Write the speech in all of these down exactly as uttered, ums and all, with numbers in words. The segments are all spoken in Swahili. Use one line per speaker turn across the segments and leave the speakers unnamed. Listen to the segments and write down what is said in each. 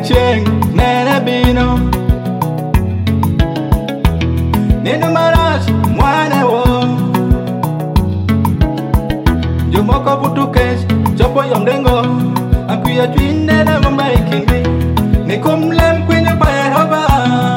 Cheng nene bino Nino marash mwane wo Jumoko putukes Chopo yomdengo Akuya twinde na mamba ikindi Nikumlem kwenye pae haba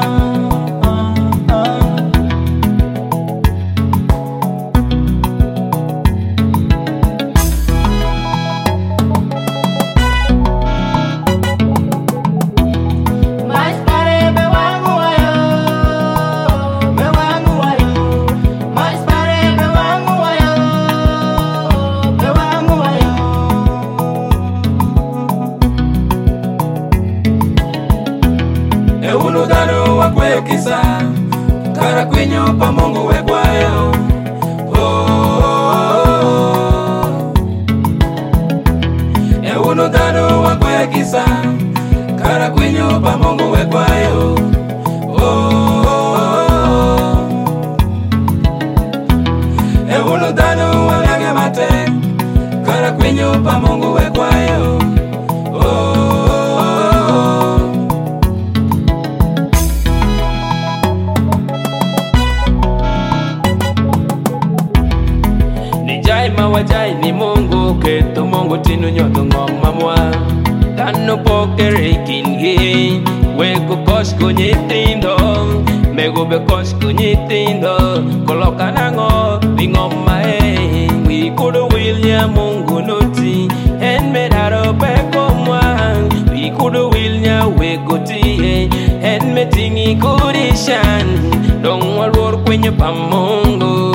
Uno dano wa kwe kisa Kara kwenyo pa mongo we kwayo oh, oh, oh. Uno dano wa kwe kisa Kara kwenyo pa mongo we kwayo oh, oh, oh. Uno dano wa yage mate Kara kwenyo pa mongo we kwayo oh, oh. Mawajai ni Mungu keto Mungu tinu nyoto ngoma mwa Tano pokere kingi Weko kosko nyitindo Mego be kosko nyitindo Koloka nango Bingoma eh Wikudo William Mungu noti En medaro peko mwa Wikudo William weko tiye En metingi kudishan Dong walor kwenye pa Mungu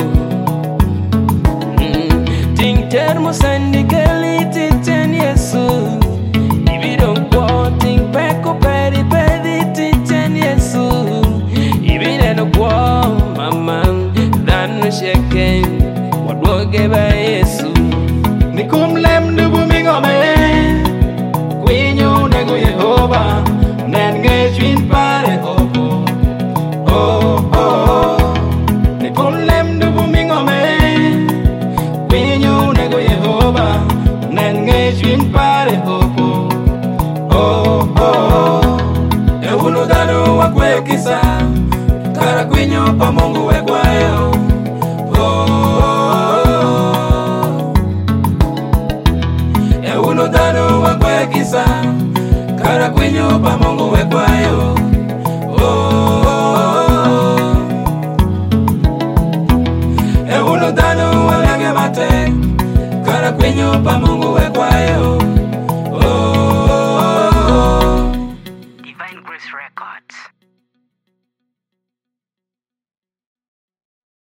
Termo sandi keliti ten yesu Ibi don't quoting peko peri peri ten yesu Ibi deno kwa mama Dano sheken Wadwo geba yesu Nikumlem nubu mingome Kwenyo nego Yehova Nenge chwin pare opo Oh oh oh Nikumlem nubu mingome Kwenyo nego Yehova Nenge chwin pare opo Oh oh oh Euno dano wa kwe kisa Kara kwenyo pa Mungu we kwayo Oh oh oh Euno dano wa kwe kisa Kara kwenyo pa Mungu we kwayo Oh oh oh Euno dano wa yage mate Kara kwenyo pa Mungu